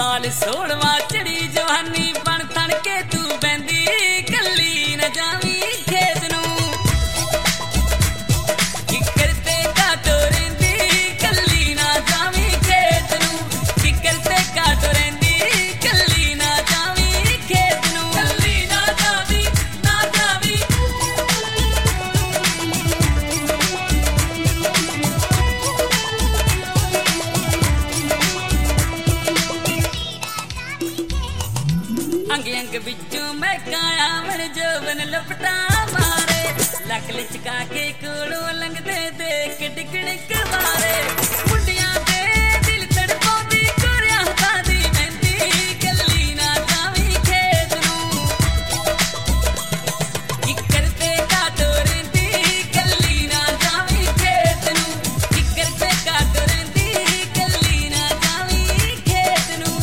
साल 16वां चढ़ी जवानी बन तन के तू बहंदी कली न जावी खेत नू किकर ते काटो रहिंदी कली न जावी खेत नू किकर ते काटो रहिंदी कली न जावी खेत नू कली न जावी अंग अंग बिचू मैं काया मन जोबन लपटा मारे लक लिचका के कोलों लंघदे देख डिकड़िक मारे मुंडियां दे दिल तड़पाउंदी कोरिया हत्थां दी मेहंदी कली ना जावी खेत नू किकर ते काटो रहिंदी कली ना जावी खेत नू किकर ते काटो रहिंदी कली ना जावी खेत नू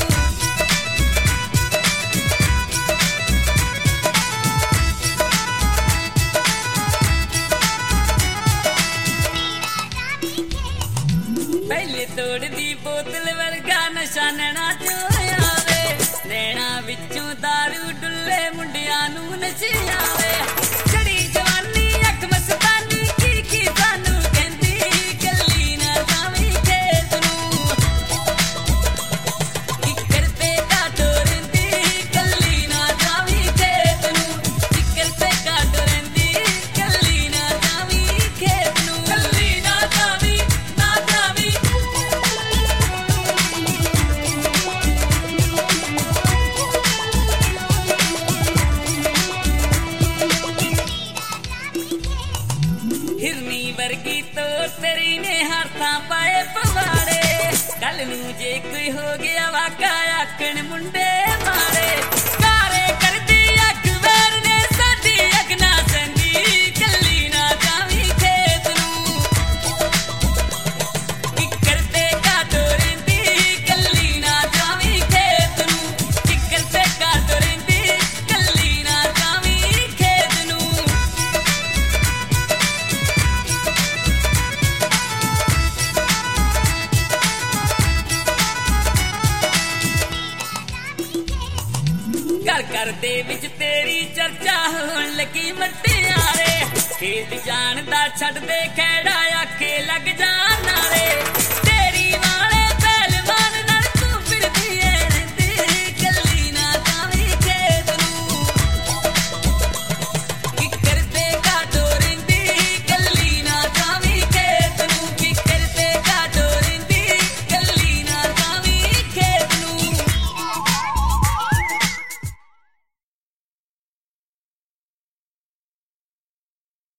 पहले तोड़ दी बोतल वर्गा नशा नैना चो आवे नैना विचों दारू डुल्ले मुंडियां नू नचियावे चढ़ी जवानी अख मस्तानी की सानू कहंदी कली ना जावी खेत नू किकर ते काटो रहिंदी कली ना जावी खेत नू किकर ते काटो रहिंदी कली ना जावी खेत नू कली ना जावी हिरनी वर्गी तो तेरी ने हाथा पाए पवाड़े कल नू जे कोई हो गया वाका आखण मुंडे मारे कारे कर दी अख वैर ने साडी अग ना संदी कली ना जावी खेत नू किकर ते काटो रहिंदी कली ना जावी खेत नू किकर ते काटो रहिंदी कली ना जावी खेत नू घर घर दे विच तेरी चर्चा होण लगी मटियारे खेत जानदा छड्ड दे खैड़ा